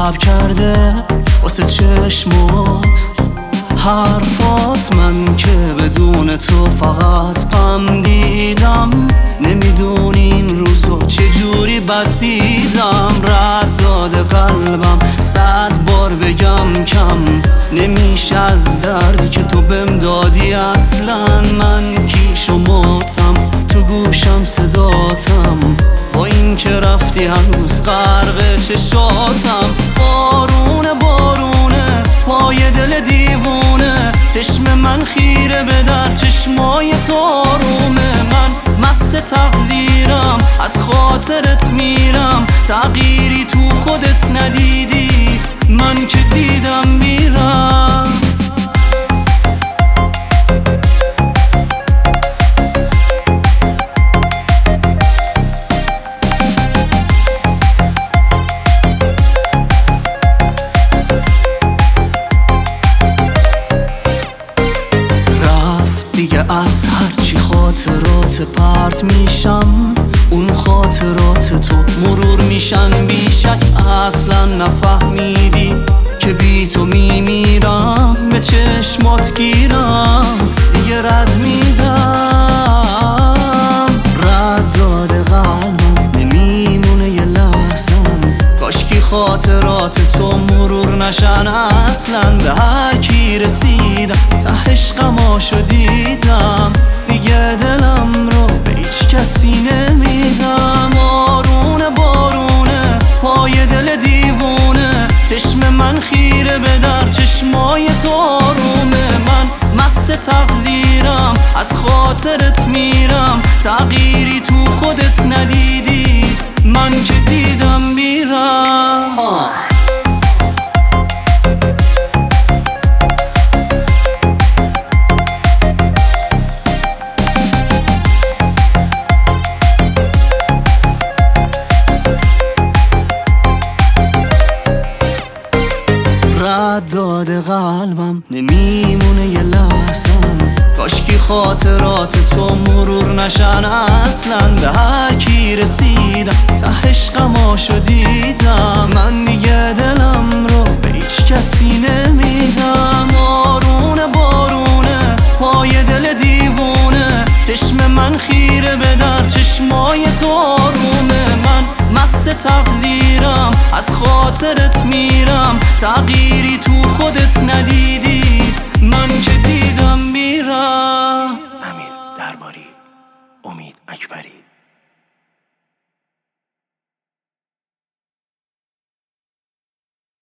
صبر کرده واسه چشمات حرفات. من که بدون تو فقط غم دیدم، نمیدونیم روزو چجوری بد دیدم. رد داده قلبم 100 بار بگم کم نمیشه از دردی که تو بهم دادی. اصلا من کیش و ماتم، تو گوشم صداتم، با این که رفتی هنوز غرق چشاتم. بارونه بارونه پای دل دیوونه، چشم من خیره به در چشمای تو آرومه. من مست تقدیرم، از خاطرت میرم، تغییری تو خودت ندیدی، من که دیدم میرم. دیگه از هرچی خاطرات پرت میشم، اون خاطرات تو مرور میشن بیشک. اصلا نفهمیدی که بی تو میمیرم، به چشمات گیرم دیگه رد میدم. رد داده قلبم نمیمونه یه لحظم، کاشکی خاطرات تو مرور نشن اصلا. به هر کی رسیدم ته عشقماشو دیدم، دیگه دلم رو به هیچ کسی نمیدم. بارونه بارونه پای دل دیوونه، چشم من خیره به در چشمای تو آرومه. من مست تقدیرم، از خاطرت میرم، تغییری تو خودت ندیدی، من که دیدم میرم. رد داده قلبم نمیمونه یه لحظم، کاشکی خاطرات تو مرور نشن اصلا. به هر کی رسیدم ته عشقماشو دیدم، من دیگه دلم رو به هیچ کسی نمیدم. بارونه بارونه پای دل دیوونه، چشم من خیره به در چشمای تو آرومه. من مست تقدیرم، از خاطرت میرم، تغییری تو خودت ندیدی،